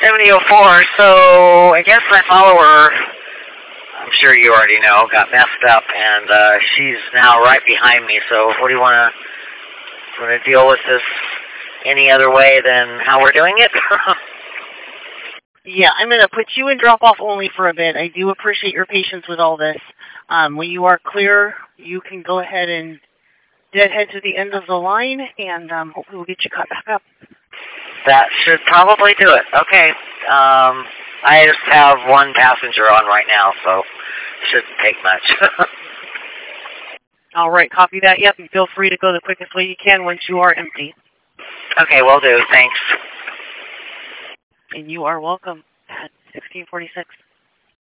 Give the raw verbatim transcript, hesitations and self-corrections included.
seventy oh four, so I guess my follower, I'm sure you already know, got messed up, and uh, she's now right behind me, so what do you want to want to deal with this any other way than how we're doing it? Yeah, I'm going to put you in drop-off only for a bit. I do appreciate your patience with all this. Um, when you are clear, you can go ahead and deadhead to the end of the line, and um, hopefully we'll get you caught back up. That should probably do it. Okay. Um, I just have one passenger on right now, so shouldn't take much. All right, copy that. Yep, and feel free to go the quickest way you can once you are empty. Okay, will do. Thanks. And you are welcome at sixteen forty-six.